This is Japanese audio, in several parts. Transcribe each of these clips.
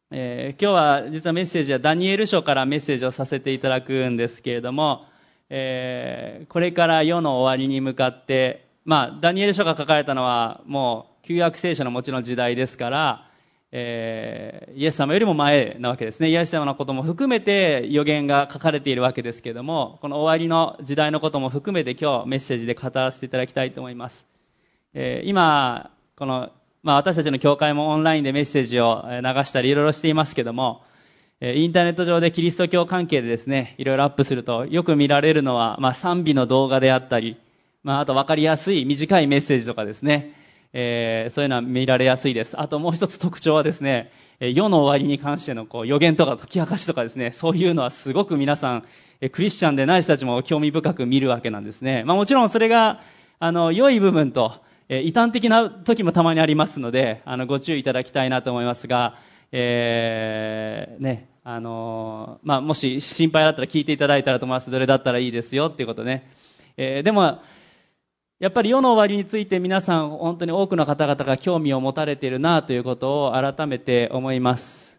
今日は実はメッセージはダニエル書からメッセージをさせていただくんですけれども、これから世の終わりに向かって、ダニエル書が書かれたのはもう旧約聖書のもちろん時代ですから、イエス様よりも前なわけですね。イエス様のことも含めて予言が書かれているわけですけれども、この終わりの時代のことも含めて今日メッセージで語らせていただきたいと思います。今この私たちの教会もオンラインでメッセージを流したりいろいろしていますけども、インターネット上でキリスト教関係でですね、いろいろアップするとよく見られるのは、賛美の動画であったり、あと分かりやすい短いメッセージとかですね、そういうのは見られやすいです。あともう一つ特徴はですね、世の終わりに関しての予言とか解き明かしとかですね、そういうのはすごく皆さん、クリスチャンでない人たちも興味深く見るわけなんですね。もちろんそれが良い部分と異端的な時もたまにありますので、ご注意いただきたいなと思いますが、もし心配だったら聞いていただいたらと思います。どれだったらいいですよっていうことね。でも、やっぱり世の終わりについて皆さん本当に多くの方々が興味を持たれているなということを改めて思います。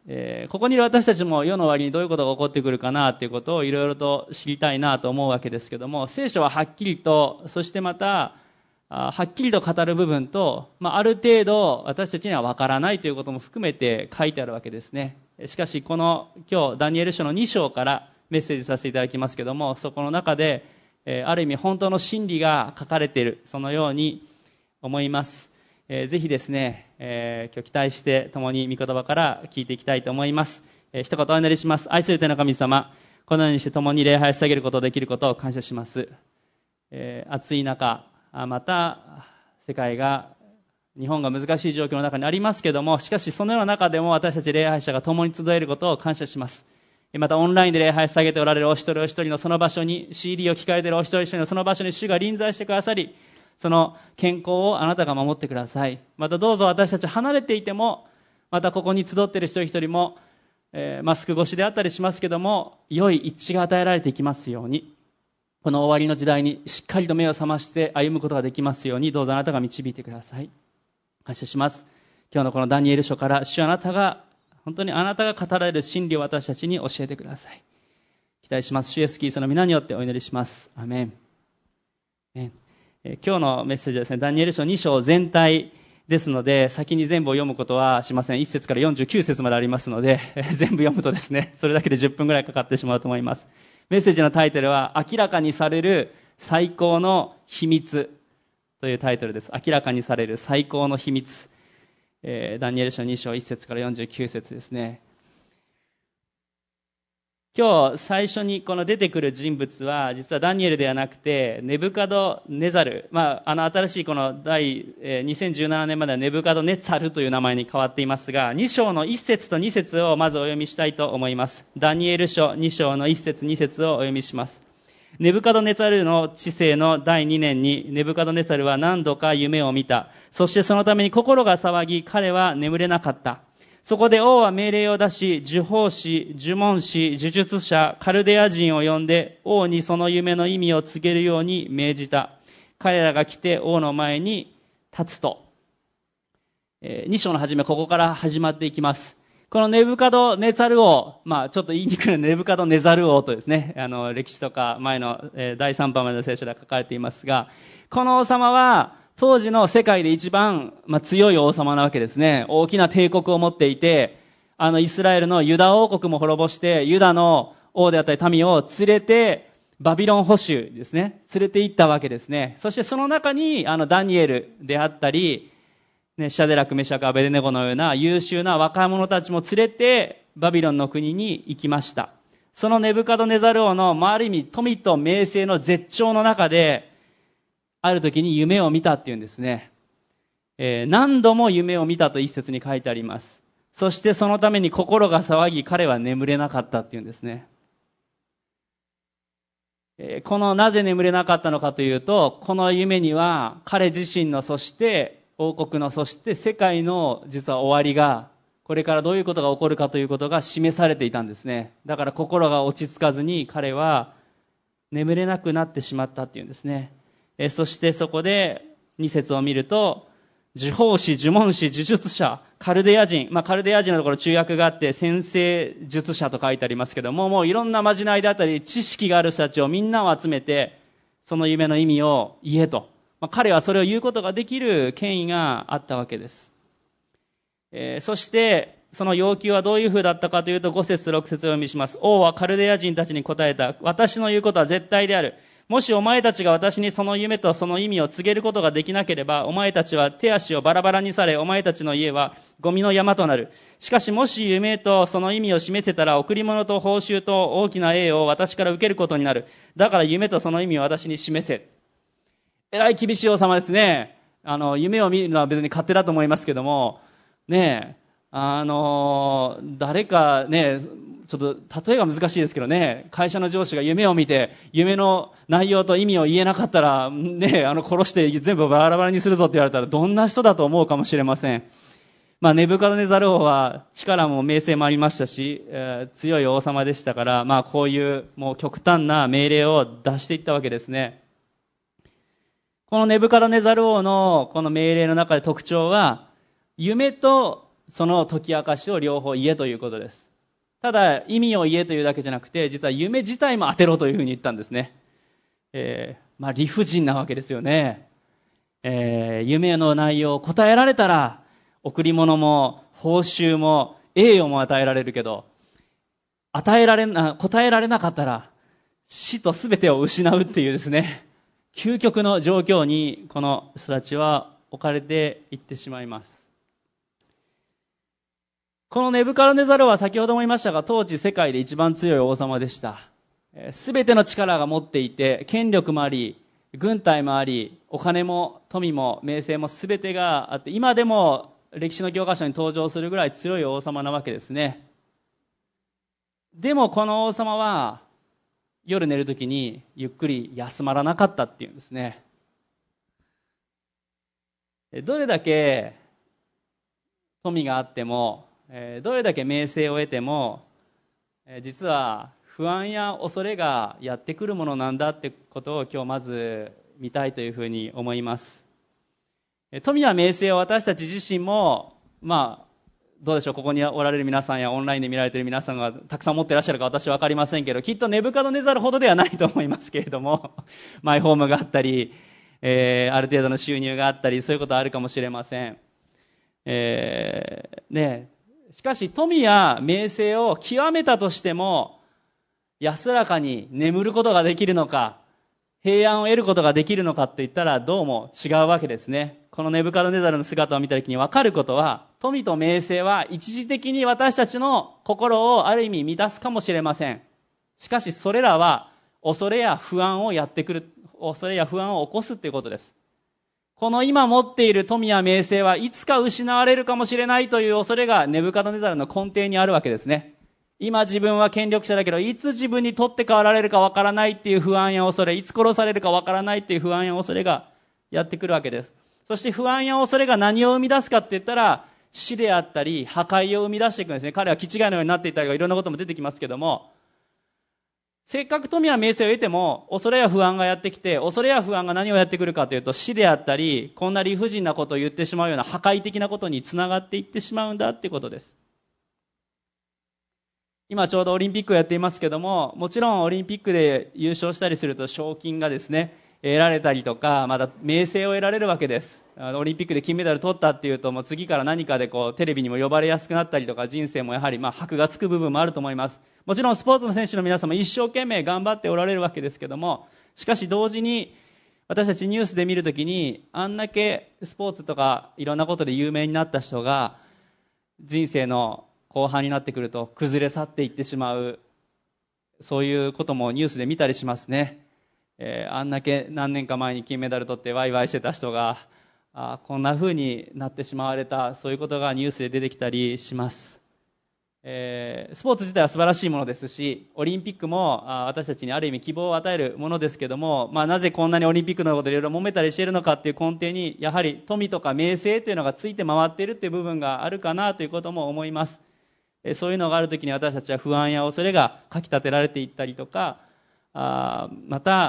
ここにいる私たちも世の終わりにどういうことが起こってくるかなということをいろいろと知りたいなと思うわけですけども、聖書ははっきりと、そしてまた、はっきりと語る部分と、ある程度私たちには分からないということも含めて書いてあるわけですね。しかし今日ダニエル書の2章からメッセージさせていただきますけども、そこの中である意味本当の真理が書かれている、そのように思います。ぜひですね、今日期待して共に御言葉から聞いていきたいと思います。一言お祈りします。愛する天の神様、このようにして共に礼拝を捧げることができることを感謝します。暑い中、また世界が、日本が難しい状況の中にありますけども、しかしそのような中でも私たち礼拝者が共に集えることを感謝します。またオンラインで礼拝を捧げておられるお一人お一人のその場所に、 CD を聞かれているお一人お一人のその場所に主が臨在してくださり、その健康をあなたが守ってください。またどうぞ私たち離れていても、またここに集っている一人一人も、マスク越しであったりしますけども、良い一致が与えられていきますように、この終わりの時代にしっかりと目を覚まして歩むことができますように、どうぞあなたが導いてください。感謝します。今日のこのダニエル書から、主あなたが、本当にあなたが語られる真理を私たちに教えてください。期待します。主イエスキリストの皆によってお祈りします。アメン。今日のメッセージはですね、ダニエル書2章全体ですので、先に全部を読むことはしません。1節から49節までありますので、全部読むとですね、それだけで10分ぐらいかかってしまうと思います。メッセージのタイトルは、明らかにされる最高の秘密というタイトルです。明らかにされる最高の秘密。ダニエル書2章1節から49節ですね。今日最初にこの出てくる人物は、実はダニエルではなくて、ネブカドネザル。新しいこの2017年まではネブカドネツァルという名前に変わっていますが、2章の1節と2節をまずお読みしたいと思います。ダニエル書2章の1節2節をお読みします。ネブカドネツァルの治世の第2年に、ネブカドネツァルは何度か夢を見た。そしてそのために心が騒ぎ、彼は眠れなかった。そこで王は命令を出し、呪法師、呪文師、呪術者、カルデア人を呼んで、王にその夢の意味を告げるように命じた。彼らが来て王の前に立つと。2章の初め、ここから始まっていきます。このネブカドネザル王、ちょっと言いにくいネブカドネザル王とですね、歴史とか前の第3版までの聖書で書かれていますが、この王様は、当時の世界で一番、強い王様なわけですね。大きな帝国を持っていて、イスラエルのユダ王国も滅ぼして、ユダの王であったり民を連れて、バビロン捕囚ですね、連れて行ったわけですね。そしてその中に、ダニエルであったり、シャデラク、メシャク、アベデネゴのような優秀な若者たちも連れて、バビロンの国に行きました。そのネブカドネザル王の、ある意味、富と名声の絶頂の中で、ある時に夢を見たっていうんですね。何度も夢を見たと一節に書いてあります。そしてそのために心が騒ぎ、彼は眠れなかったっていうんですね。このなぜ眠れなかったのかというと、この夢には彼自身の、そして王国の、そして世界の実は終わりが、これからどういうことが起こるかということが示されていたんですね。だから心が落ち着かずに彼は眠れなくなってしまったっていうんですね。そしてそこで2節を見ると、呪法師、呪文師、呪術者、 カルデア人、カルデア人のところ中訳があって先生術者と書いてありますけども、もういろんなまじないであったり知識がある人たちをみんなを集めて、その夢の意味を言えと。彼はそれを言うことができる権威があったわけです。そしてその要求はどういう風だったかというと、5節6節を読みします。王はカルデア人たちに答えた。私の言うことは絶対である。もしお前たちが私にその夢とその意味を告げることができなければ、お前たちは手足をバラバラにされ、お前たちの家はゴミの山となる。しかしもし夢とその意味を示せたら、贈り物と報酬と大きな栄誉を私から受けることになる。だから夢とその意味を私に示せ。えらい厳しい王様ですね。夢を見るのは別に勝手だと思いますけども、ねえ、誰かね、ちょっと例えが難しいですけどね、会社の上司が夢を見て、夢の内容と意味を言えなかったら、ね、殺して全部バラバラにするぞって言われたら、どんな人だと思うかもしれません。ネブカドネザル王は力も名声もありましたし、強い王様でしたから、こういうもう極端な命令を出していったわけですね。このネブカドネザル王のこの命令の中で特徴は、夢とその解き明かしを両方言えということです。ただ意味を言えというだけじゃなくて、実は夢自体も当てろというふうに言ったんですね。理不尽なわけですよね。夢の内容を答えられたら、贈り物も報酬も栄誉も与えられるけど、答えられなかったら死と全てを失うっていうですね、究極の状況にこの人たちは置かれていってしまいます。このネブカドネザルは先ほども言いましたが、当時世界で一番強い王様でした。すべての力が持っていて、権力もあり、軍隊もあり、お金も富も名声もすべてがあって、今でも歴史の教科書に登場するぐらい強い王様なわけですね。でもこの王様は夜寝るときにゆっくり休まらなかったっていうんですね。どれだけ富があっても、どれだけ名声を得ても、実は不安や恐れがやってくるものなんだってことを今日まず見たいというふうに思います。富や名声を私たち自身も、どうでしょう、ここにおられる皆さんやオンラインで見られている皆さんがたくさん持っていらっしゃるか私は分かりませんけど、きっとネブカドネザルほどではないと思いますけれども、マイホームがあったり、ある程度の収入があったり、そういうことはあるかもしれません。しかし富や名声を極めたとしても、安らかに眠ることができるのか、平安を得ることができるのかって言ったらどうも違うわけですね。このネブカドネザルの姿を見たときに分かることは、富と名声は一時的に私たちの心をある意味満たすかもしれません。しかしそれらは恐れや不安をやってくる、恐れや不安を起こすということです。この今持っている富や名声はいつか失われるかもしれないという恐れがネブカドネザルの根底にあるわけですね。今自分は権力者だけど、いつ自分に取って代わられるかわからないっていう不安や恐れ、いつ殺されるかわからないっていう不安や恐れがやってくるわけです。そして不安や恐れが何を生み出すかって言ったら、死であったり破壊を生み出していくんですね。彼は気違いのようになっていたりとかいろんなことも出てきますけども、せっかく富や名声を得ても恐れや不安がやってきて、恐れや不安が何をやってくるかというと、死であったりこんな理不尽なことを言ってしまうような破壊的なことにつながっていってしまうんだっていうことです。今ちょうどオリンピックをやっていますけども、もちろんオリンピックで優勝したりすると賞金がですね得られたりとか、また名声を得られるわけです。オリンピックで金メダル取ったっていうと、もう次から何かでテレビにも呼ばれやすくなったりとか、人生もやはり箔がつく部分もあると思います。もちろんスポーツの選手の皆さんも一生懸命頑張っておられるわけですけども、しかし同時に私たちニュースで見るときに、あんだけスポーツとかいろんなことで有名になった人が人生の後半になってくると崩れ去っていってしまう、そういうこともニュースで見たりしますね。あんだけ何年か前に金メダル取ってワイワイしてた人がこんな風になってしまわれた、そういうことがニュースで出てきたりします。スポーツ自体は素晴らしいものですし、オリンピックも私たちにある意味希望を与えるものですけども、なぜこんなにオリンピックのことでいろいろ揉めたりしているのかっていう根底に、やはり富とか名声というのがついて回っているっていう部分があるかなということも思います。そういうのがあるときに私たちは不安や恐れがかき立てられていったりとか、また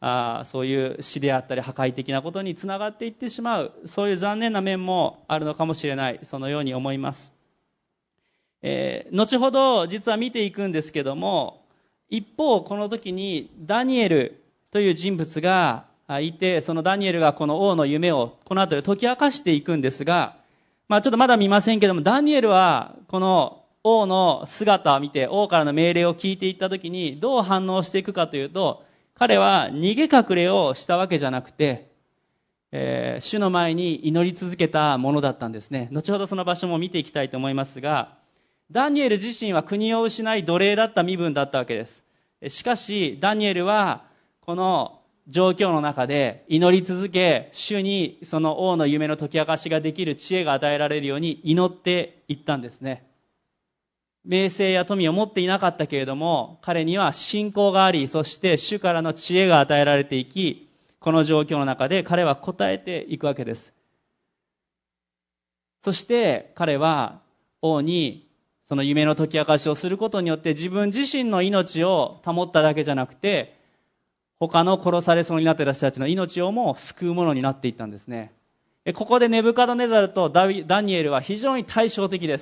そういう死であったり破壊的なことにつながっていってしまう、そういう残念な面もあるのかもしれない、そのように思います。後ほど実は見ていくんですけども、一方この時にダニエルという人物がいて、そのダニエルがこの王の夢をこの後で解き明かしていくんですが、ちょっとまだ見ませんけども、ダニエルはこの王の姿を見て、王からの命令を聞いていった時にどう反応していくかというと、彼は逃げ隠れをしたわけじゃなくて、主の前に祈り続けたものだったんですね。後ほどその場所も見ていきたいと思いますが、ダニエル自身は国を失い奴隷だった身分だったわけです。しかしダニエルはこの状況の中で祈り続け、主にその王の夢の解き明かしができる知恵が与えられるように祈っていったんですね。名声や富を持っていなかったけれども、彼には信仰があり、そして主からの知恵が与えられていき、この状況の中で彼は応えていくわけです。そして彼は王にその夢の解き明かしをすることによって自分自身の命を保っただけじゃなくて、他の殺されそうになっている人たちの命をも救うものになっていったんですね。ここでネブカドネザルとダニエルは非常に対照的です。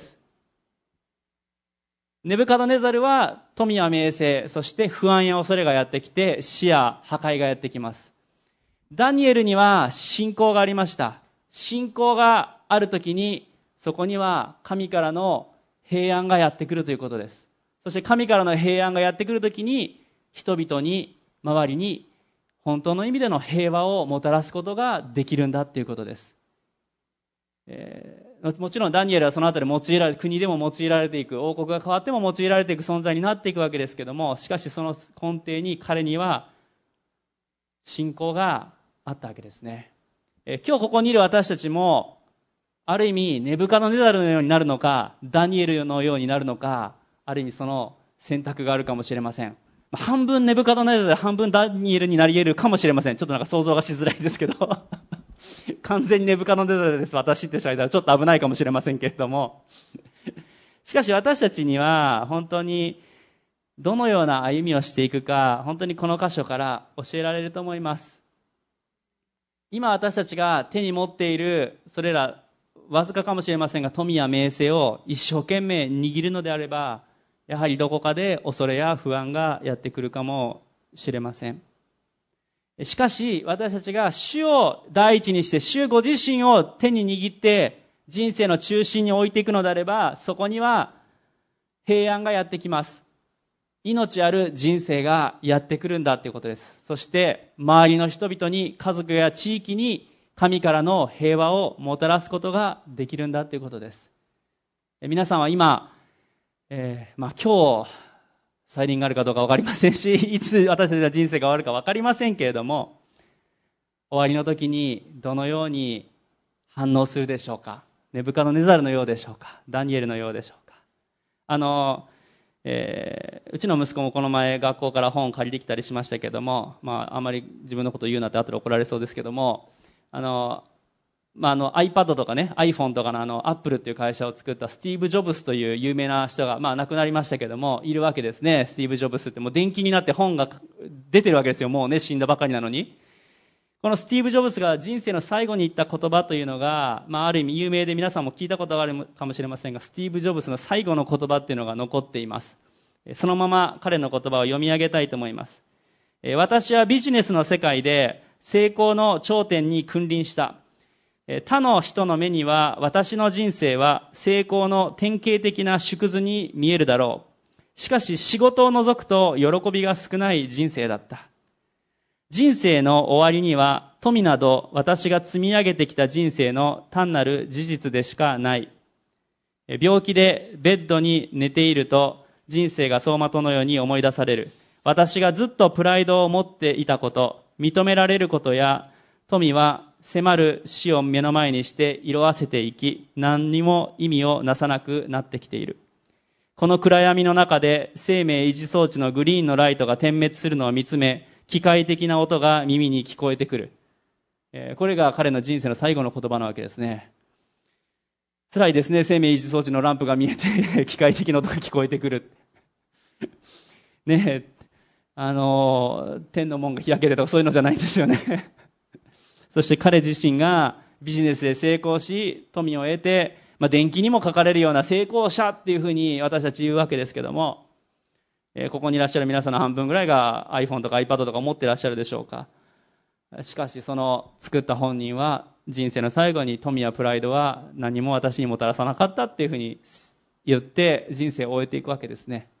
ネブカドネザルは富や名声、そして不安や恐れがやってきて、死や破壊がやってきます。ダニエルには信仰がありました。信仰があるときに、そこには神からの平安がやってくるということです。そして神からの平安がやってくるときに、人々に、周りに本当の意味での平和をもたらすことができるんだということです。もちろんダニエルはそのあたり国でも用いられていく、王国が変わっても用いられていく存在になっていくわけですけども、しかしその根底に彼には信仰があったわけですね。今日ここにいる私たちもある意味ネブカドネザルのようになるのか、ダニエルのようになるのか、ある意味その選択があるかもしれません。半分ネブカドネザルで半分ダニエルになり得るかもしれません。ちょっと想像がしづらいですけど完全にネブカドネザルです私って人がいたらちょっと危ないかもしれませんけれどもしかし私たちには本当にどのような歩みをしていくか、本当にこの箇所から教えられると思います。今私たちが手に持っているそれらわずかかもしれませんが富や名声を一生懸命握るのであれば、やはりどこかで恐れや不安がやってくるかもしれません。しかし私たちが主を第一にして、主ご自身を手に握って人生の中心に置いていくのであれば、そこには平安がやってきます。命ある人生がやってくるんだということです。そして周りの人々に、家族や地域に神からの平和をもたらすことができるんだということです。皆さんは今、今日再臨があるかどうか分かりませんし、いつ私たちの人生が終わるか分かりませんけれども、終わりの時にどのように反応するでしょうか。ネブカドネザルのようでしょうか、ダニエルのようでしょうか。うちの息子もこの前学校から本を借りてきたりしましたけども、あんまり自分のことを言うなって後で怒られそうですけども、iPad とかね、iPhone とかのアップルっていう会社を作ったスティーブ・ジョブスという有名な人が、亡くなりましたけども、いるわけですね。スティーブ・ジョブスってもう伝記になって本が出てるわけですよ。もうね、死んだばかりなのに。このスティーブ・ジョブスが人生の最後に言った言葉というのが、ある意味有名で皆さんも聞いたことがあるかもしれませんが、スティーブ・ジョブスの最後の言葉っていうのが残っています。そのまま彼の言葉を読み上げたいと思います。私はビジネスの世界で成功の頂点に君臨した。他の人の目には私の人生は成功の典型的な縮図に見えるだろう。しかし仕事を除くと喜びが少ない人生だった。人生の終わりには富など私が積み上げてきた人生の単なる事実でしかない。病気でベッドに寝ていると人生が走馬灯のように思い出される。私がずっとプライドを持っていたこと、認められることや富は迫る死を目の前にして色あせていき、何にも意味をなさなくなってきている。この暗闇の中で生命維持装置のグリーンのライトが点滅するのを見つめ、機械的な音が耳に聞こえてくる。これが彼の人生の最後の言葉なわけですね。辛いですね。生命維持装置のランプが見えて機械的な音が聞こえてくるね天の門が開けてとかそういうのじゃないんですよね。そして彼自身がビジネスで成功し、富を得て、伝記にも書かれるような成功者っていうふうに私たち言うわけですけども、ここにいらっしゃる皆さんの半分ぐらいが iPhone とか iPad とか持っていらっしゃるでしょうか。しかしその作った本人は人生の最後に富やプライドは何も私にもたらさなかったっていうふうに言って人生を終えていくわけですね。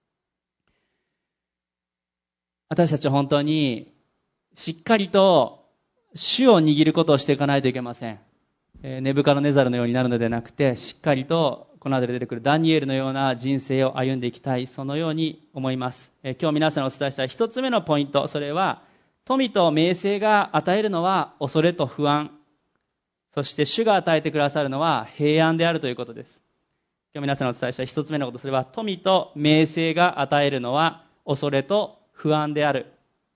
私たちは本当にしっかりと主を握ることをしていかないといけません。ネブカドネザルのようになるのではなくて、しっかりとこの後で出てくるダニエルのような人生を歩んでいきたい、そのように思います。今日皆さんにお伝えしたい一つ目のポイント、それは富と名声が与えるのは恐れと不安、そして主が与えてくださるのは平安であるということです。今日皆さんにお伝えしたい一つ目のこと、それは富と名声が与えるのは恐れと不安である。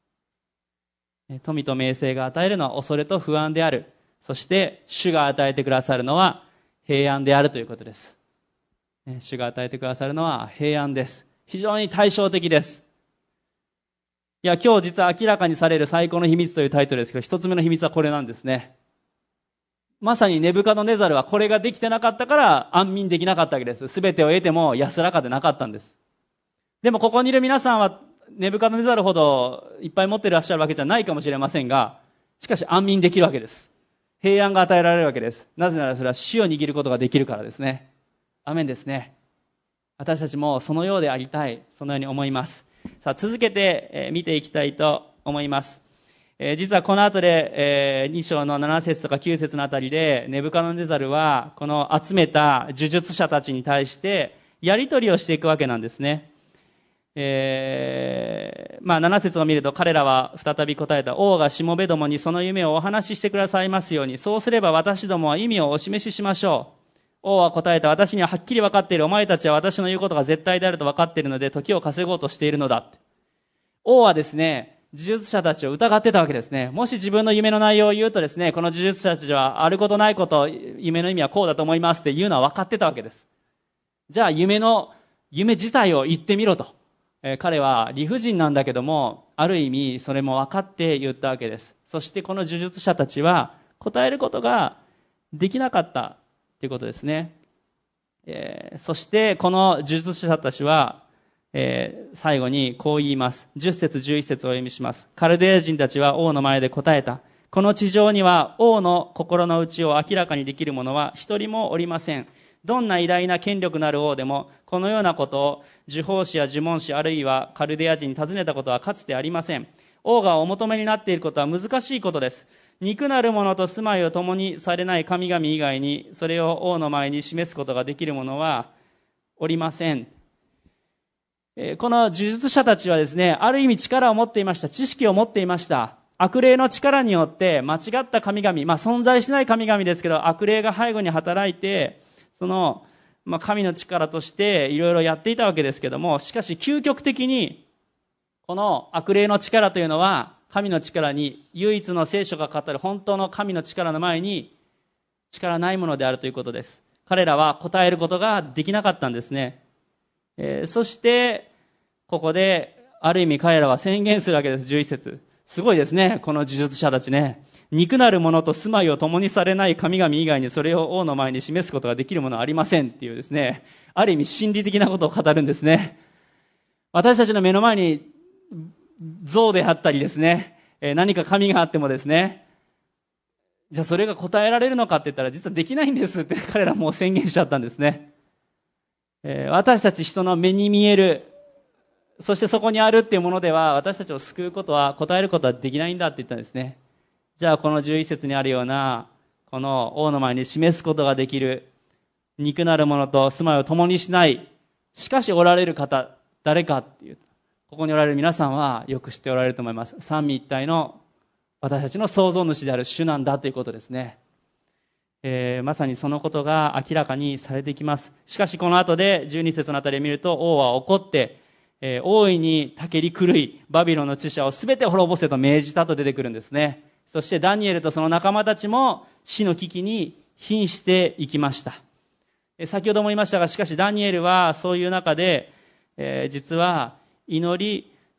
富と名声が与えるのは恐れと不安である。そして主が与えてくださるのは平安であるということです。主が与えてくださるのは平安です。非常に対照的です。今日実は明らかにされる最高の秘密というタイトルですけど、一つ目の秘密はこれなんですね。まさにネブカドネザルはこれができてなかったから安眠できなかったわけです。すべてを得ても安らかでなかったんです。でもここにいる皆さんはネブカドネザルほどいっぱい持っていらっしゃるわけじゃないかもしれませんが、しかし安眠できるわけです。平安が与えられるわけです。なぜならそれは死を握ることができるからですね。アメンですね。私たちもそのようでありたい、そのように思います。さあ続けて見ていきたいと思います。実はこの後で2章の7節とか9節のあたりでネブカドネザルはこの集めた呪術者たちに対してやり取りをしていくわけなんですね。7節を見ると彼らは再び答えた。王がしもべどもにその夢をお話ししてくださいますように、そうすれば私どもは意味をお示ししましょう。王は答えた。私にははっきり分かっている。お前たちは私の言うことが絶対であると分かっているので時を稼ごうとしているのだ。王はですね、呪術者たちを疑ってたわけですね。もし自分の夢の内容を言うとですね、この呪術者たちはあることないこと、夢の意味はこうだと思いますって言うのは分かってたわけです。じゃあ夢自体を言ってみろと。彼は理不尽なんだけども、ある意味それも分かって言ったわけです。そしてこの呪術者たちは答えることができなかったということですね。そしてこの呪術者たちは、最後にこう言います。10節11節をお読みします。カルデア人たちは王の前で答えた。この地上には王の心の内を明らかにできる者は一人もおりません。どんな偉大な権力のある王でもこのようなことを呪法師や呪文師あるいはカルデア人に尋ねたことはかつてありません。王がお求めになっていることは難しいことです。肉なる者と住まいを共にされない神々以外にそれを王の前に示すことができる者はおりません。この呪術者たちはですね、ある意味力を持っていました。知識を持っていました。悪霊の力によって間違った神々、存在しない神々ですけど、悪霊が背後に働いて、その、神の力としていろいろやっていたわけですけども、しかし究極的に、この悪霊の力というのは、神の力に唯一の聖書が語る本当の神の力の前に力ないものであるということです。彼らは答えることができなかったんですね。そしてここである意味彼らは宣言するわけです。11節。すごいですね、この呪術者たちね。肉なる者と住まいを共にされない神々以外にそれを王の前に示すことができるものはありませんっていうですね、ある意味心理的なことを語るんですね。私たちの目の前に像であったりですね、何か神があってもですね、じゃあそれが答えられるのかって言ったら実はできないんですって彼らもう宣言しちゃったんですね。私たち人の目に見える、そしてそこにあるっていうものでは私たちを救うことは、答えることはできないんだって言ったんですね。じゃあこの11節にあるようなこの王の前に示すことができる肉なるものと住まいを共にしない、しかしおられる方誰かっていう、ここにおられる皆さんはよく知っておられると思います。三位一体の私たちの創造主である主なんだということですね。まさにそのことが明らかにされてきます。しかしこの後で12節のあたりを見ると、王は怒って、大いにたけり狂いバビロンの知者をすべて滅ぼせと命じたと出てくるんですね。そしてダニエルとその仲間たちも死の危機に瀕していきました。先ほども言いましたが、しかしダニエルはそういう中で、実は祈り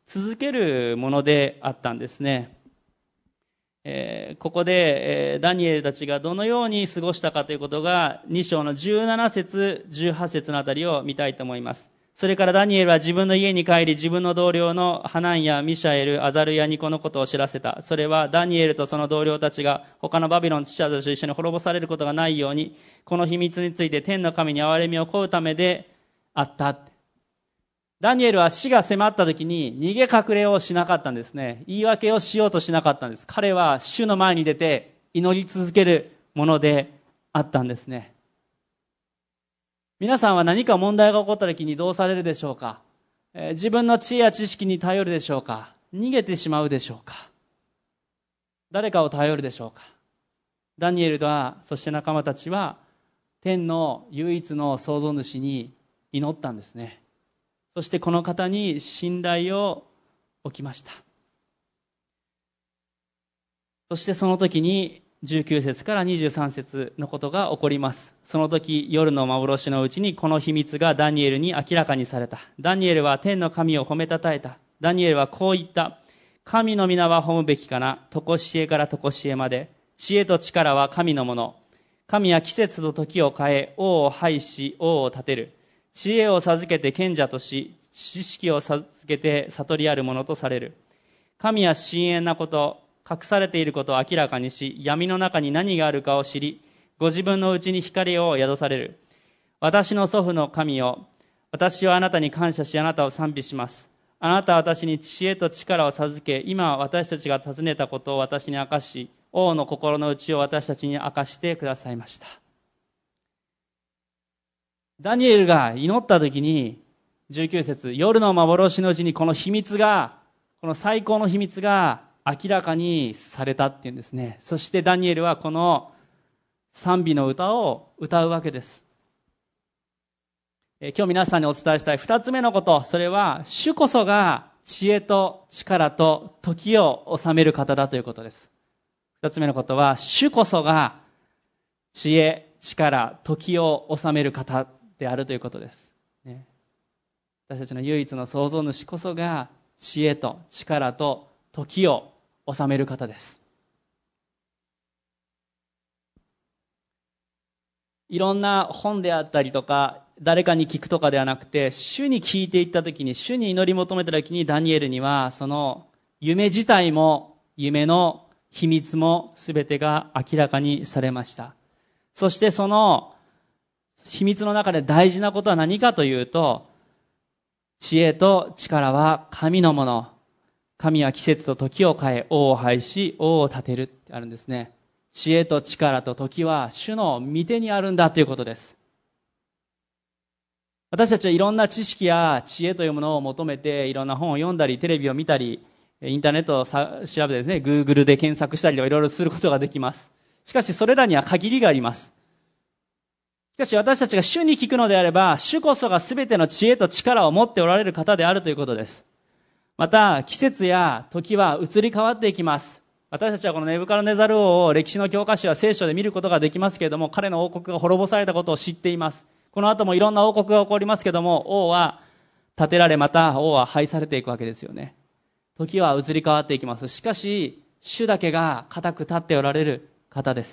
続けるものであったんですね。ここで、ダニエルたちがどのように過ごしたかということが2章の17節18節のあたりを見たいと思います。それからダニエルは自分の家に帰り、自分の同僚のハナンやミシャエル、アザルヤにこのことを知らせた。それはダニエルとその同僚たちが他のバビロンの知者たちと一緒に滅ぼされることがないように、この秘密について天の神に憐れみを請うためであった。ダニエルは死が迫った時に逃げ隠れをしなかったんですね。言い訳をしようとしなかったんです。彼は主の前に出て祈り続けるものであったんですね。皆さんは何か問題が起こった時にどうされるでしょうか。自分の知恵や知識に頼るでしょうか。逃げてしまうでしょうか。誰かを頼るでしょうか。ダニエルとは、そして仲間たちは天の唯一の創造主に祈ったんですね。そしてこの方に信頼を置きました。そしてその時に19節から23節のことが起こります。その時夜の幻のうちにこの秘密がダニエルに明らかにされた。ダニエルは天の神を褒めたたえた。ダニエルはこう言った。神の皆は褒むべきかな。とこしえからとこしえまで。知恵と力は神のもの。神は季節と時を変え、王を拝し、王を立てる。知恵を授けて賢者とし、知識を授けて悟りあるものとされる。神は深遠なこと、隠されていることを明らかにし、闇の中に何があるかを知り、ご自分のうちに光を宿される。私の祖父の神よ、私はあなたに感謝し、あなたを賛美します。あなたは私に知恵と力を授け、今私たちが尋ねたことを私に明かし、王の心の内を私たちに明かしてくださいました。ダニエルが祈った時に、19節、夜の幻のうちにこの秘密が、この最高の秘密が明らかにされたっていうんですね。そしてダニエルはこの賛美の歌を歌うわけです。今日皆さんにお伝えしたい二つ目のこと、それは主こそが知恵と力と時を治める方だということです。二つ目のことは主こそが知恵、力、時を治める方であるということです、ね、私たちの唯一の創造主こそが知恵と力と時を治める方です。いろんな本であったりとか誰かに聞くとかではなくて、主に聞いていったときに、主に祈り求めたときに、ダニエルにはその夢自体も夢の秘密も全てが明らかにされました。そしてその秘密の中で大事なことは何かというと、知恵と力は神のもの。神は季節と時を変え、王を拝し、王を立てるってあるんですね。知恵と力と時は主の御手にあるんだということです。私たちはいろんな知識や知恵というものを求めて、いろんな本を読んだり、テレビを見たり、インターネットを調べてですね、Google で検索したりといろいろすることができます。しかしそれらには限りがあります。しかし私たちが主に聞くのであれば、主こそが全ての知恵と力を持っておられる方であるということです。また、季節や時は移り変わっていきます。私たちはこのネブカドネザル王を歴史の教科書や聖書で見ることができますけれども、彼の王国が滅ぼされたことを知っています。この後もいろんな王国が起こりますけれども、王は建てられ、また王は廃されていくわけですよね。時は移り変わっていきます。しかし、主だけが固く立っておられる方です。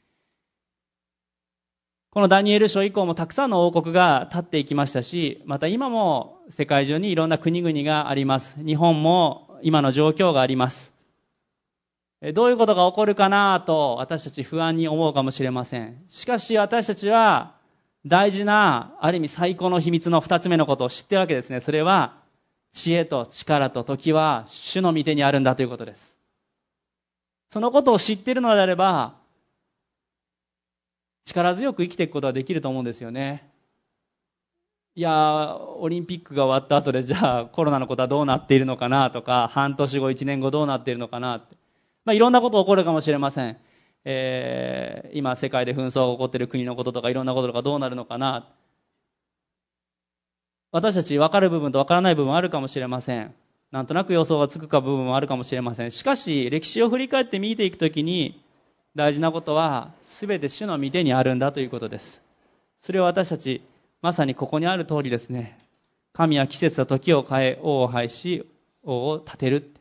このダニエル書以降もたくさんの王国が立っていきましたし、また今も世界中にいろんな国々があります。日本も今の状況があります。どういうことが起こるかなと私たち不安に思うかもしれません。しかし私たちは大事な、ある意味最高の秘密の二つ目のことを知っているわけですね。それは知恵と力と時は主の御手にあるんだということです。そのことを知っているのであれば、力強く生きていくことができると思うんですよね。いや、オリンピックが終わった後でじゃあコロナのことはどうなっているのかなとか、半年後1年後どうなっているのかなって、いろんなこと起こるかもしれません。今世界で紛争が起こっている国のこととかいろんなこととかどうなるのかな。私たち分かる部分と分からない部分あるかもしれません。なんとなく予想がつくか部分もあるかもしれません。しかし歴史を振り返って見ていくときに、大事なことは全て主の御手にあるんだということです。それは私たちまさにここにある通りですね。神は季節と時を変え、王を拝し、 王を立てる。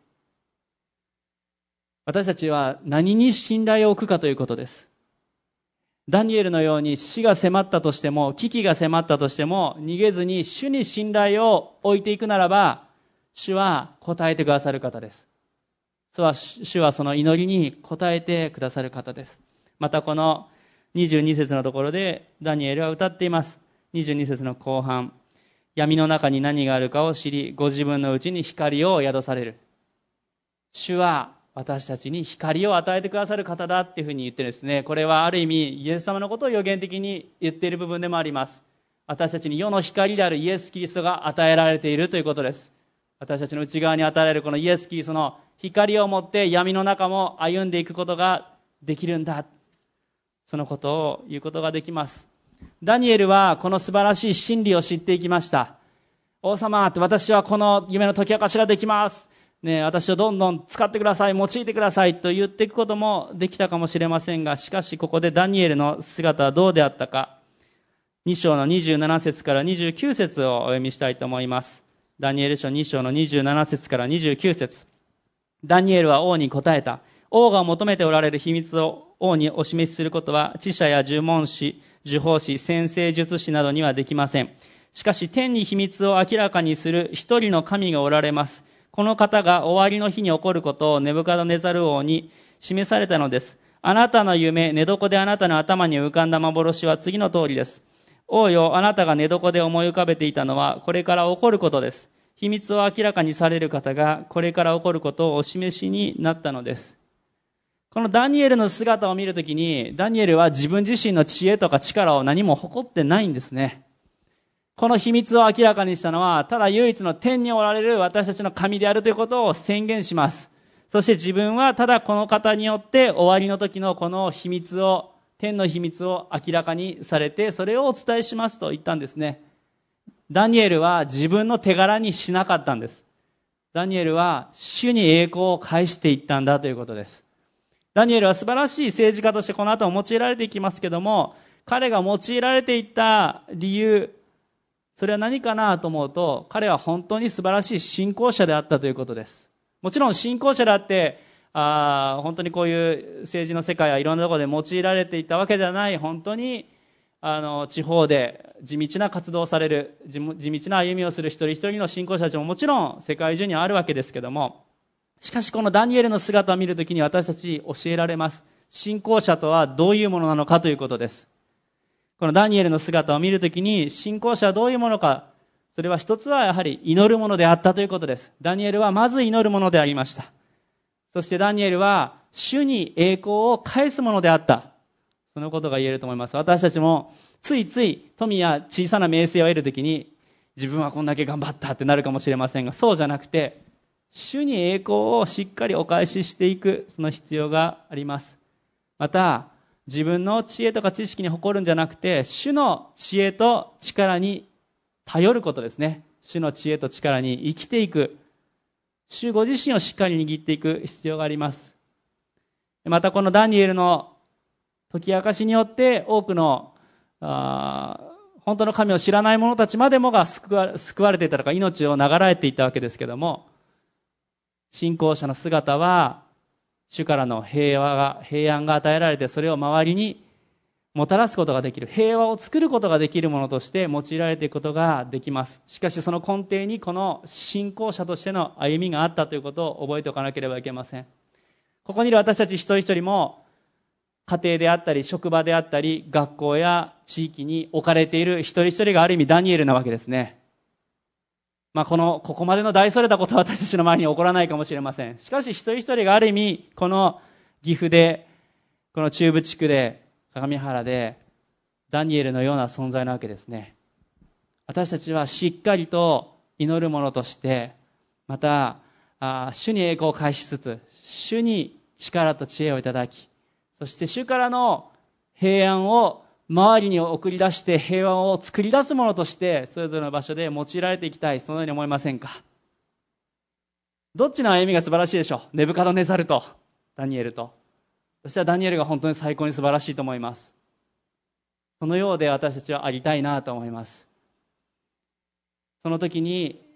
私たちは何に信頼を置くかということです。ダニエルのように死が迫ったとしても、危機が迫ったとしても、逃げずに主に信頼を置いていくならば、主は答えてくださる方です。主はその祈りに答えてくださる方です。またこの22節のところでダニエルは歌っています。22節の後半。闇の中に何があるかを知り、ご自分のうちに光を宿される。主は私たちに光を与えてくださる方だっていうふうに言ってですね、これはある意味イエス様のことを予言的に言っている部分でもあります。私たちに世の光であるイエス・キリストが与えられているということです。私たちの内側に与えられるこのイエス・キリストの光を持って闇の中も歩んでいくことができるんだ。そのことを言うことができます。ダニエルはこの素晴らしい真理を知っていきました。王様って、私はこの夢の解き明かしができます。ね、私をどんどん使ってください、用いてくださいと言っていくこともできたかもしれませんが、しかしここでダニエルの姿はどうであったか。2章の27節から29節をお読みしたいと思います。ダニエル書2章の27節から29節。ダニエルは王に答えた。王が求めておられる秘密を王にお示しすることは、知者や呪文師、呪法師、占星術師などにはできません。しかし天に秘密を明らかにする一人の神がおられます。この方が終わりの日に起こることをネブカドネザル王に示されたのです。あなたの夢、寝床であなたの頭に浮かんだ幻は次の通りです。王よ、あなたが寝床で思い浮かべていたのはこれから起こることです。秘密を明らかにされる方がこれから起こることをお示しになったのです。このダニエルの姿を見るときに、ダニエルは自分自身の知恵とか力を何も誇ってないんですね。この秘密を明らかにしたのは、ただ唯一の天におられる私たちの神であるということを宣言します。そして自分はただこの方によって終わりの時のこの秘密を、天の秘密を明らかにされて、それをお伝えしますと言ったんですね。ダニエルは自分の手柄にしなかったんです。ダニエルは主に栄光を返していったんだということです。ダニエルは素晴らしい政治家としてこの後も用いられていきますけども、彼が用いられていった理由、それは何かなと思うと、彼は本当に素晴らしい信仰者であったということです。もちろん信仰者であって、本当にこういう政治の世界はいろんなところで用いられていたわけではない、本当に地方で地道な活動をされる、地道な歩みをする一人一人の信仰者たちももちろん世界中にあるわけですけども、しかしこのダニエルの姿を見るときに私たち教えられます。信仰者とはどういうものなのかということです。このダニエルの姿を見るときに信仰者はどういうものか、それは一つはやはり祈るものであったということです。ダニエルはまず祈るものでありました。そしてダニエルは主に栄光を返すものであった。そのことが言えると思います。私たちもついつい富や小さな名声を得るときに自分はこんだけ頑張ったってなるかもしれませんが、そうじゃなくて主に栄光をしっかりお返ししていく、その必要があります。また自分の知恵とか知識に誇るんじゃなくて、主の知恵と力に頼ることですね。主の知恵と力に生きていく、主ご自身をしっかり握っていく必要があります。またこのダニエルの解き明かしによって多くの本当の神を知らない者たちまでもが救われていたとか、命を流られていたわけですけども、信仰者の姿は主からの平安が与えられて、それを周りにもたらすことができる、平和を作ることができるものとして用いられていくことができます。しかしその根底にこの信仰者としての歩みがあったということを覚えておかなければいけません。ここにいる私たち一人一人も、家庭であったり職場であったり学校や地域に置かれている一人一人がある意味ダニエルなわけですね。ここまでの大それたことは私たちの周りに起こらないかもしれません。しかし一人一人がある意味この岐阜で、この中部地区で、相模原でダニエルのような存在なわけですね。私たちはしっかりと祈る者として、また主に栄光を返しつつ、主に力と知恵をいただき、そして主からの平安を周りに送り出して平和を作り出すものとしてそれぞれの場所で用いられていきたい、そのように思いませんか。どっちの歩みが素晴らしいでしょう。ネブカドネザルとダニエルと。私はダニエルが本当に最高に素晴らしいと思います。そのようで私たちはありたいなと思います。その時に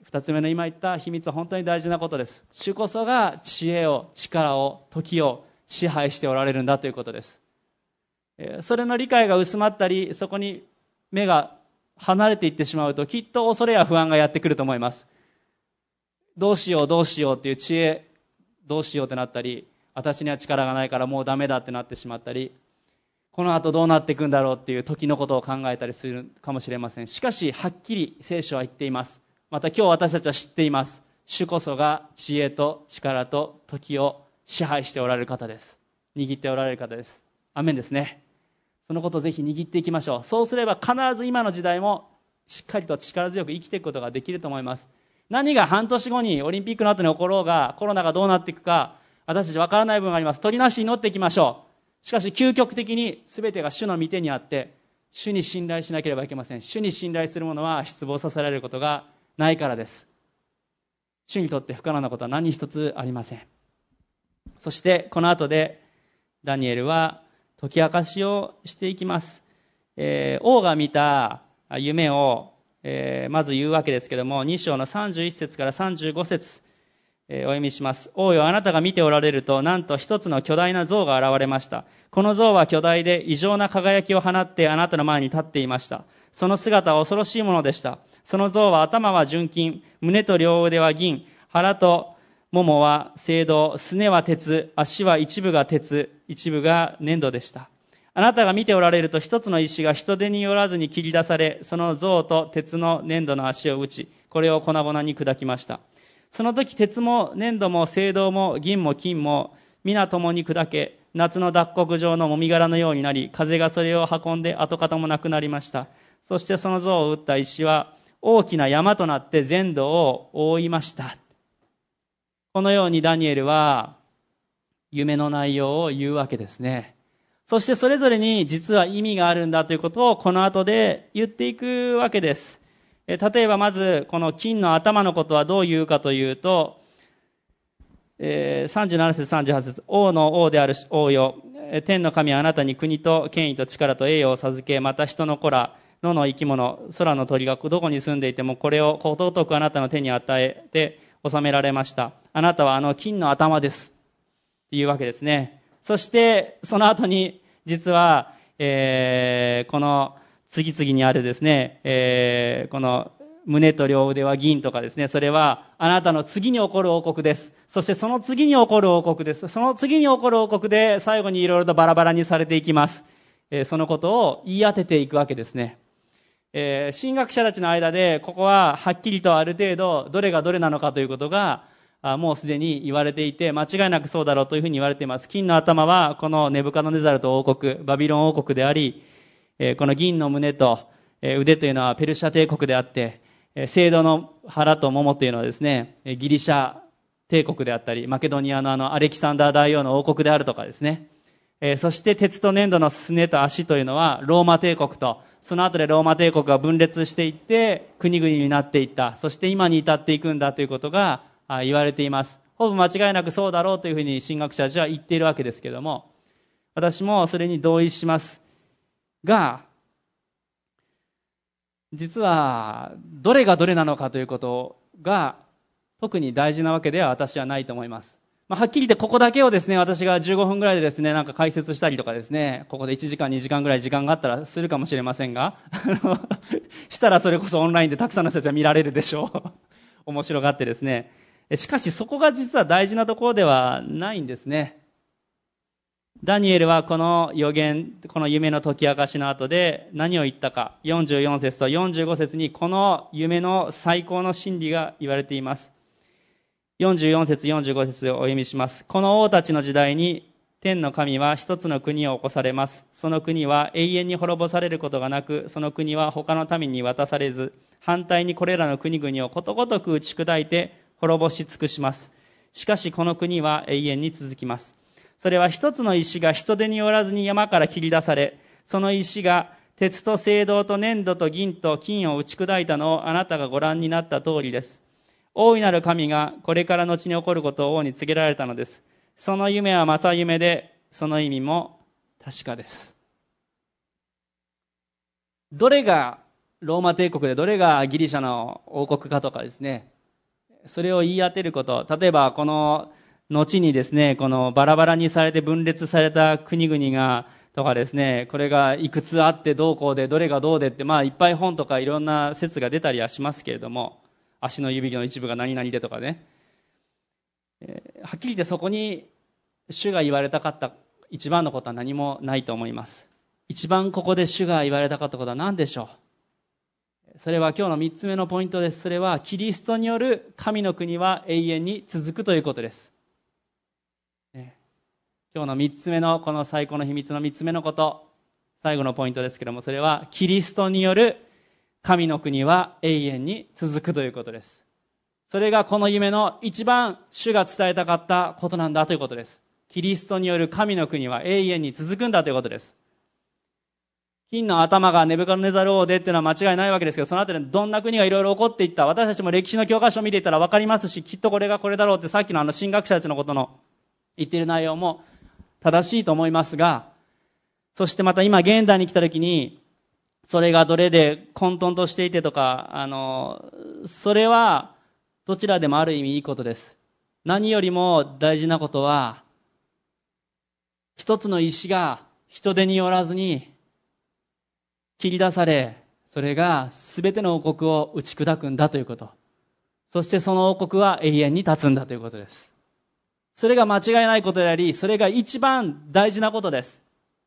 2つ目の今言った秘密は本当に大事なことです。主こそが知恵を、力を、時を支配しておられるんだということです。それの理解が薄まったり、そこに目が離れていってしまうと、きっと恐れや不安がやってくると思います。どうしようどうしようっていう知恵、どうしようってなったり、私には力がないからもうダメだってなってしまったり、この後どうなっていくんだろうっていう時のことを考えたりするかもしれません。しかしはっきり聖書は言っています。また今日私たちは知っています。主こそが知恵と力と時を支配しておられる方です。握っておられる方です。アメンですね。そのことをぜひ握っていきましょう。そうすれば必ず今の時代もしっかりと力強く生きていくことができると思います。何が半年後にオリンピックの後に起ころうが、コロナがどうなっていくか私たち分からない部分があります。取りなしに祈っていきましょう。しかし究極的に全てが主の御手にあって、主に信頼しなければいけません。主に信頼する者は失望させられることがないからです。主にとって不可能なことは何一つありません。そしてこの後でダニエルは解き明かしをしていきます。王が見た夢を、まず言うわけですけども、2章の31節から35節、お読みします。王よ、あなたが見ておられると、なんと一つの巨大な像が現れました。この像は巨大で異常な輝きを放ってあなたの前に立っていました。その姿は恐ろしいものでした。その像は頭は純金、胸と両腕は銀、腹とももは青銅、すねは鉄、足は一部が鉄、一部が粘土でした。あなたが見ておられると、一つの石が人手によらずに切り出され、その像と鉄の粘土の足を打ち、これを粉々に砕きました。その時鉄も粘土も青銅も銀も金も皆共に砕け、夏の脱穀状のもみ殻のようになり、風がそれを運んで跡形もなくなりました。そしてその像を打った石は大きな山となって全土を覆いました。このようにダニエルは夢の内容を言うわけですね。そしてそれぞれに実は意味があるんだということをこの後で言っていくわけです。例えばまずこの金の頭のことはどう言うかというと、37節38節、王の王である王よ、天の神はあなたに国と権威と力と栄誉を授け、また人の子ら野の生き物、空の鳥がどこに住んでいてもこれを尊くあなたの手に与えて収められました。あなたはあの金の頭ですっていうわけですね。そしてその後に実は、この次々にあるですね、この胸と両腕は銀とかですね、それはあなたの次に起こる王国です。そしてその次に起こる王国です。その次に起こる王国で最後にいろいろとバラバラにされていきます。そのことを言い当てていくわけですね。神学者たちの間でここははっきりとある程度どれがどれなのかということがもうすでに言われていて、間違いなくそうだろうというふうに言われています。金の頭はこのネブカドネザルと王国、バビロン王国であり、この銀の胸と腕というのはペルシャ帝国であって、青銅の腹とももというのはですね、ギリシャ帝国であったり、マケドニアのアレキサンダー大王の王国であるとかですね。そして鉄と粘土のすねと足というのはローマ帝国と、その後でローマ帝国が分裂していって国々になっていった。そして今に至っていくんだということが言われています。ほぼ間違いなくそうだろうというふうに神学者たちは言っているわけですけれども、私もそれに同意しますが、実はどれがどれなのかということが特に大事なわけでは私はないと思います。はっきり言ってここだけをですね、私が15分ぐらいでですね、なんか解説したりとかですね、ここで1時間2時間ぐらい時間があったらするかもしれませんがしたらそれこそオンラインでたくさんの人たちは見られるでしょう面白がってですね。しかしそこが実は大事なところではないんですね。ダニエルはこの予言、この夢の解き明かしの後で何を言ったか、44節と45節にこの夢の最高の真理が言われています。44節45節をお読みします。この王たちの時代に天の神は一つの国を起こされます。その国は永遠に滅ぼされることがなく、その国は他の民に渡されず、反対にこれらの国々をことごとく打ち砕いて滅ぼし尽くします。しかしこの国は永遠に続きます。それは一つの石が人手によらずに山から切り出され、その石が鉄と青銅と粘土と銀と金を打ち砕いたのをあなたがご覧になった通りです。大いなる神がこれから後に起こることを王に告げられたのです。その夢は正夢で、その意味も確かです。どれがローマ帝国でどれがギリシャの王国かとかですね、 それを言い当てること、例えばこの後にですね、このバラバラにされて分裂された国々がとかですね、これがいくつあってどうこうでどれがどうでって、いっぱい本とかいろんな説が出たりはしますけれども、足の指の一部が何々でとかね、はっきり言ってそこに主が言われたかった一番のことは何もないと思います。一番ここで主が言われたかったことは何でしょう。それは今日の3つ目のポイントです。それはキリストによる神の国は永遠に続くということです。今日の3つ目のこの最高の秘密の3つ目のこと、最後のポイントですけども、それはキリストによる神の国は永遠に続くということです。それがこの夢の一番主が伝えたかったことなんだということです。キリストによる神の国は永遠に続くんだということです。金の頭がネブカドネザル王でっていうのは間違いないわけですけど、そのあたりどんな国がいろいろ起こっていった、私たちも歴史の教科書を見ていたら分かりますし、きっとこれがこれだろうって、さっきの神学者たちのことの言っている内容も正しいと思いますが、そしてまた今現代に来た時に、それがどれで混沌としていてとか、それはどちらでもある意味いいことです。何よりも大事なことは、一つの石が人手によらずに切り出され、それが全ての王国を打ち砕くんだということ。そしてその王国は永遠に立つんだということです。それが間違いないことであり、それが一番大事なことです。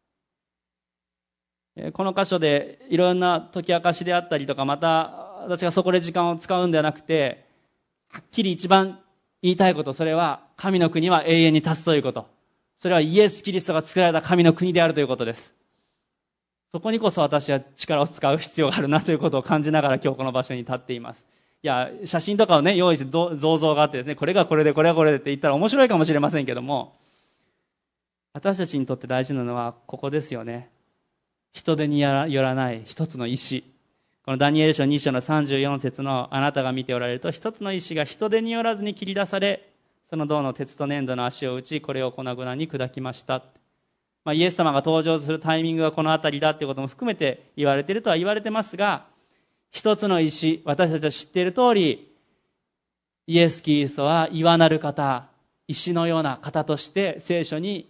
この箇所でいろんな解き明かしであったりとか、また私がそこで時間を使うんではなくて、はっきり一番言いたいこと、それは神の国は永遠に立つということ。それはイエス・キリストが作られた神の国であるということです。そこにこそ私は力を使う必要があるなということを感じながら今日この場所に立っています。いや、写真とかをね、用意して銅像があってですね、これがこれでこれがこれでって言ったら面白いかもしれませんけども、私たちにとって大事なのはここですよね。人手によらない一つの石。このダニエル書2章の34節のあなたが見ておられると、一つの石が人手によらずに切り出され、その銅の鉄と粘土の足を打ち、これを粉々に砕きました。イエス様が登場するタイミングがこのあたりだということも含めて言われているとは言われてますが、一つの石、私たちは知っている通り、イエス・キリストは岩なる方、石のような方として聖書に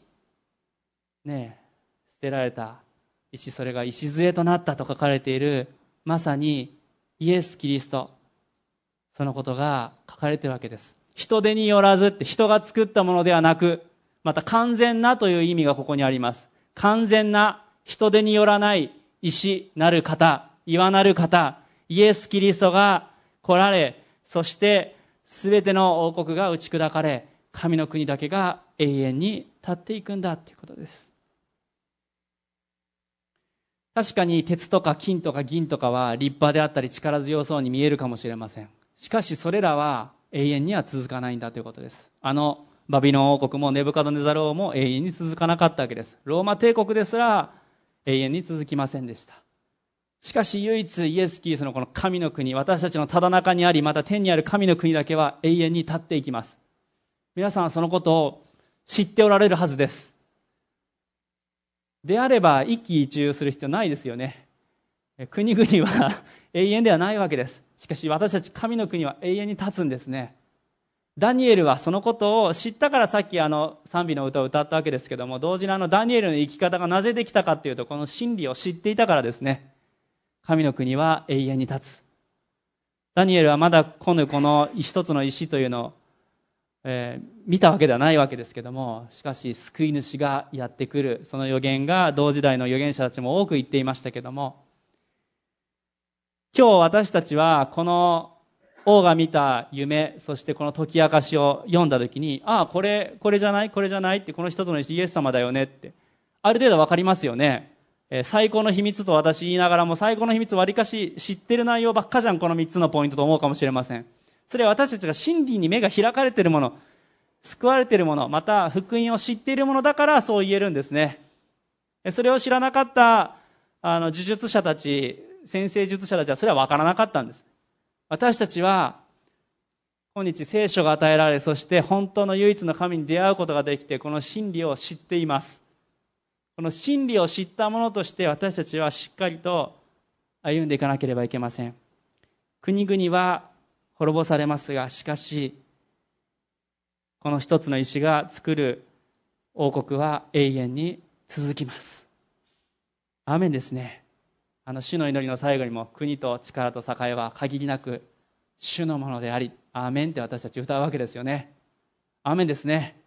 捨てられた石、それが礎となったと書かれている、まさにイエス・キリスト、そのことが書かれているわけです。人手によらずって、人が作ったものではなく、また完全なという意味がここにあります。完全な、人手によらない石なる方、岩なる方、イエス・キリストが来られ、そして全ての王国が打ち砕かれ、神の国だけが永遠に立っていくんだということです。確かに鉄とか金とか銀とかは立派であったり力強そうに見えるかもしれません。しかしそれらは永遠には続かないんだということです。バビロン王国もネブカドネザル王も永遠に続かなかったわけです。ローマ帝国ですら永遠に続きませんでした。しかし唯一イエス・キリストのこの神の国、私たちのただ中にあり、また天にある神の国だけは永遠に立っていきます。皆さんはそのことを知っておられるはずです。であれば一喜一憂する必要ないですよね。国々は永遠ではないわけです。しかし私たち神の国は永遠に立つんですね。ダニエルはそのことを知ったからさっき賛美の歌を歌ったわけですけども、同時にダニエルの生き方がなぜできたかっていうと、この真理を知っていたからですね。神の国は永遠に立つ。ダニエルはまだ来ぬこの一つの石というのを、見たわけではないわけですけども、しかし救い主がやってくる、その予言が同時代の預言者たちも多く言っていましたけども、今日私たちはこの王が見た夢、そしてこの解き明かしを読んだときに、これじゃないこれじゃないって、この一つのイエス様だよねってある程度わかりますよね。最高の秘密と私言いながらも、最高の秘密わりかし知ってる内容ばっかじゃん、この3つのポイントと思うかもしれません。それは私たちが真理に目が開かれているもの、救われているもの、また福音を知っているものだからそう言えるんですね。それを知らなかった呪術者たち、先生術者たちはそれは分からなかったんです。私たちは今日聖書が与えられ、そして本当の唯一の神に出会うことができて、この真理を知っています。この真理を知ったものとして私たちはしっかりと歩んでいかなければいけません。国々は滅ぼされますが、しかしこの一つの石が作る王国は永遠に続きます。アーメンですね。主の祈りの最後にも、国と力と栄は限りなく主のものであり、アーメンって私たち歌うわけですよね。アーメンですね。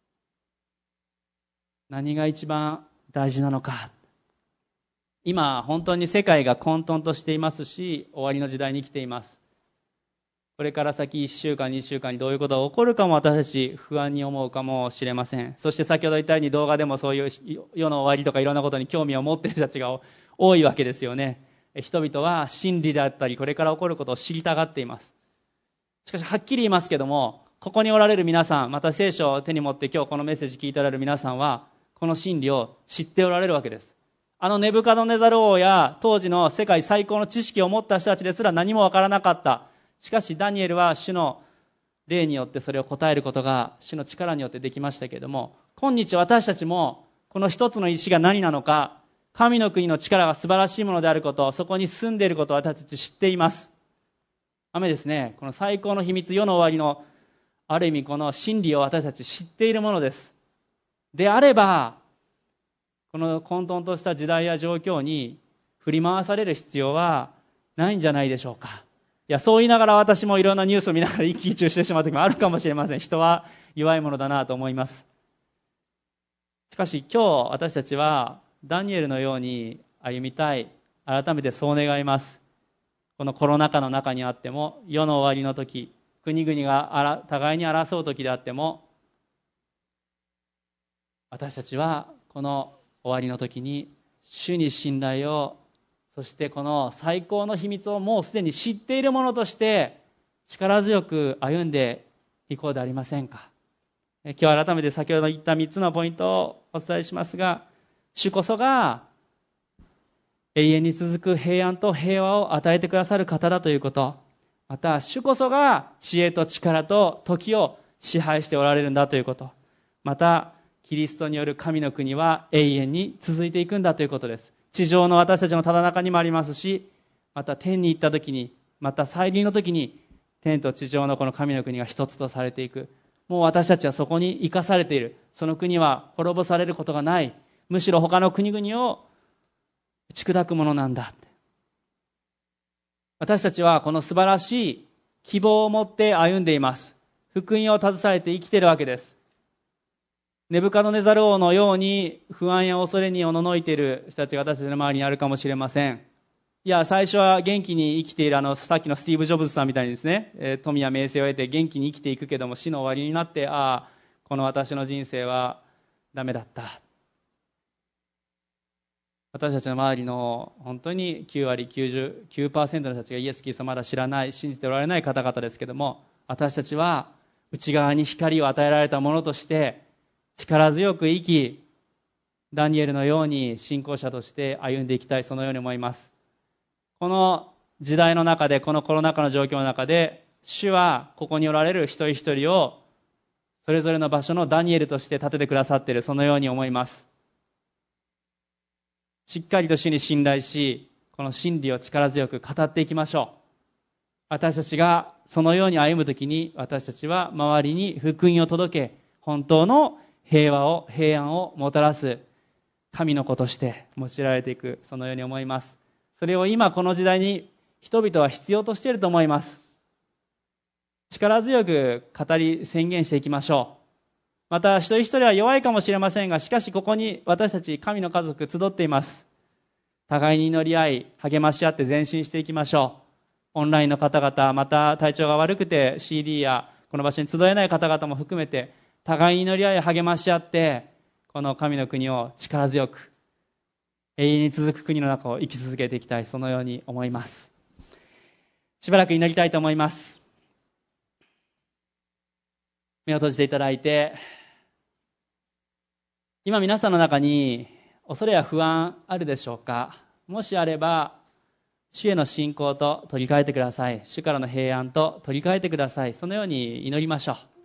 何が一番大事なのか。今本当に世界が混沌としていますし、終わりの時代に来ています。これから先1週間2週間にどういうことが起こるかも私たち不安に思うかもしれません。そして先ほど言ったように動画でもそういう世の終わりとかいろんなことに興味を持っている人たちが多いわけですよね。人々は真理であったりこれから起こることを知りたがっています。しかしはっきり言いますけども、ここにおられる皆さん、また聖書を手に持って今日このメッセージ聞いておられる皆さんはこの真理を知っておられるわけです。ネブカドネザル王や当時の世界最高の知識を持った人たちですら何もわからなかった。しかしダニエルは主の霊によってそれを答えることが主の力によってできましたけれども、今日私たちもこの一つの石が何なのか、神の国の力が素晴らしいものであること、そこに住んでいることを私たち知っています。雨ですね。この最高の秘密、世の終わりのある意味この真理を私たち知っているものです。であればこの混沌とした時代や状況に振り回される必要はないんじゃないでしょうか。いや、そう言いながら私もいろんなニュースを見ながら一喜一憂してしまう時もあるかもしれません。人は弱いものだなと思います。しかし今日私たちはダニエルのように歩みたい。改めてそう願います。このコロナ禍の中にあっても、世の終わりの時、国々が互いに争う時であっても、私たちはこの終わりの時に主に信頼を、そしてこの最高の秘密をもうすでに知っているものとして力強く歩んでいこうではありませんか。今日改めて先ほど言った3つのポイントをお伝えしますが、主こそが永遠に続く平安と平和を与えてくださる方だということ、また主こそが知恵と力と時を支配しておられるんだということ、またキリストによる神の国は永遠に続いていくんだということです。地上の私たちのただ中にもありますし、また天に行った時に、また再臨の時に天と地上のこの神の国が一つとされていく。もう私たちはそこに生かされている。その国は滅ぼされることがない。むしろ他の国々を打ち砕くものなんだ。私たちはこの素晴らしい希望を持って歩んでいます。福音を携えて生きているわけです。ネブカドネザル王のように不安や恐れにおののいている人たちが私たちの周りにあるかもしれません。いや、最初は元気に生きているさっきのスティーブ・ジョブズさんみたいにですね、富や名声を得て元気に生きていくけども、死の終わりになって、この私の人生はダメだった。私たちの周りの本当に9割 99% の人たちがイエス・キリストをまだ知らない、信じておられない方々ですけども、私たちは内側に光を与えられたものとして力強く生き、ダニエルのように信仰者として歩んでいきたい、そのように思います。この時代の中で、このコロナ禍の状況の中で、主はここにおられる一人一人をそれぞれの場所のダニエルとして立ててくださっている、そのように思います。しっかりと主に信頼し、この真理を力強く語っていきましょう。私たちがそのように歩むときに、私たちは周りに福音を届け、本当の平安をもたらす神の子として用いられていく、そのように思います。それを今この時代に人々は必要としていると思います。力強く語り宣言していきましょう。また一人一人は弱いかもしれませんが、しかしここに私たち神の家族集っています。互いに祈り合い励まし合って前進していきましょう。オンラインの方々、また体調が悪くて CD やこの場所に集えない方々も含めて、互いに祈り合い励まし合って、この神の国を力強く永遠に続く国の中を生き続けていきたい、そのように思います。しばらく祈りたいと思います。目を閉じていただいて、今皆さんの中に恐れや不安あるでしょうか。もしあれば主への信仰と取り替えてください。主からの平安と取り替えてください。そのように祈りましょう。